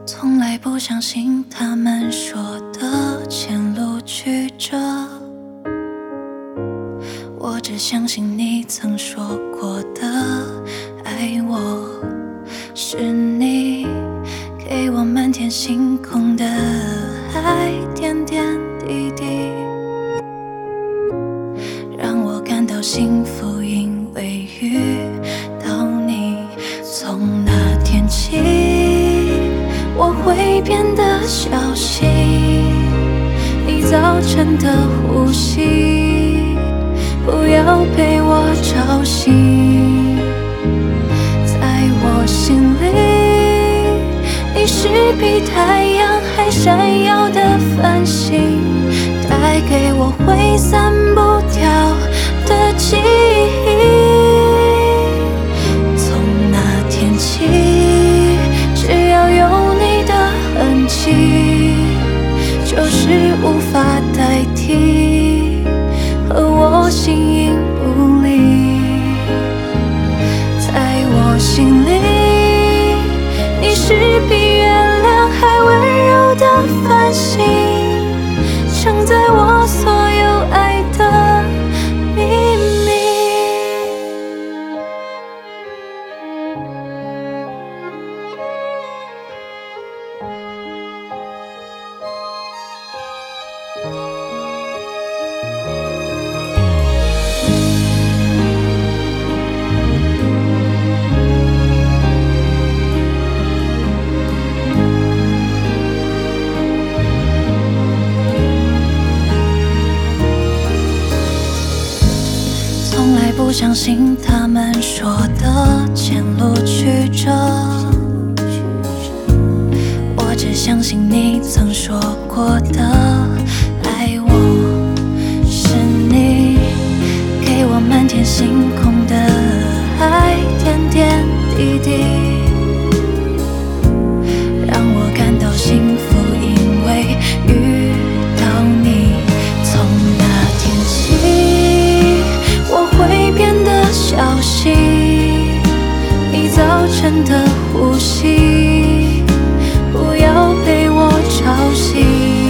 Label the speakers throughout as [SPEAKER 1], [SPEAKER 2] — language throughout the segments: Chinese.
[SPEAKER 1] 从来不相信他们说的前路曲折，我只相信你曾说过的爱我，是你给我满天星空的爱，点点滴滴让我感到幸福，因为遇到你。从那天起我会变得小心你早晨的呼吸，不要被我吵醒。在我心里你是比太阳还闪耀的繁星，带给我挥散不掉的记忆。从那天起只要有你的痕迹，就是无法代替，和我形影不离。在我心里你是比月亮还温柔的繁星，承载我所有爱的秘密。从来不相信他们说的前路曲折，我只相信你曾说过的爱我，是你给我满天星空的爱，点点滴滴让我感到幸福，因为遇到你。从那天起我会变得小心你早晨的呼吸，不要被我吵醒。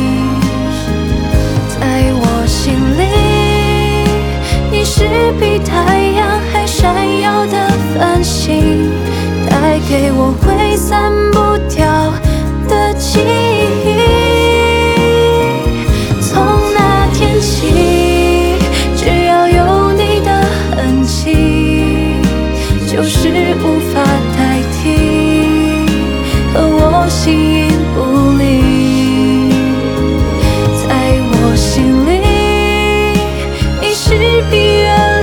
[SPEAKER 1] 在我心里你是比太阳还闪耀的繁星，带给我挥散不掉的记忆。从那天起只要有你的痕迹，就是无法代替，和我形影不离。在我心里你是比月